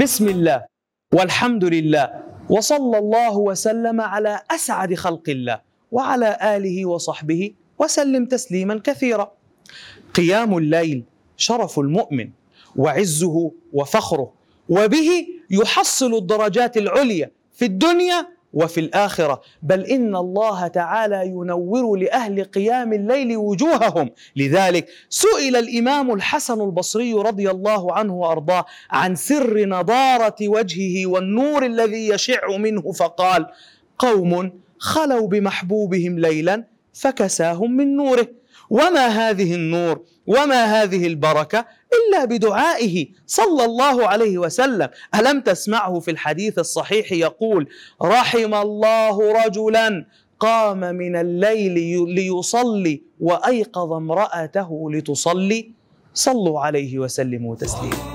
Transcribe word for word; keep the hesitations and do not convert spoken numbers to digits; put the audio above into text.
بسم الله والحمد لله وصلى الله وسلم على أسعد خلق الله وعلى آله وصحبه وسلم تسليما كثيرا. قيام الليل شرف المؤمن وعزه وفخره، وبه يحصل الدرجات العليا في الدنيا وفي الآخرة، بل إن الله تعالى ينور لأهل قيام الليل وجوههم. لذلك سئل الإمام الحسن البصري رضي الله عنه وأرضاه عن سر نضارة وجهه والنور الذي يشع منه، فقال: قوم خلوا بمحبوبهم ليلا فكساهم من نوره، وما هذه النور وما هذه البركة إلا بدعائه صلى الله عليه وسلم. ألم تسمعه في الحديث الصحيح يقول: رحم الله رجلا قام من الليل ليصلي وأيقظ امرأته لتصلي. صلوا عليه وسلموا تسليما.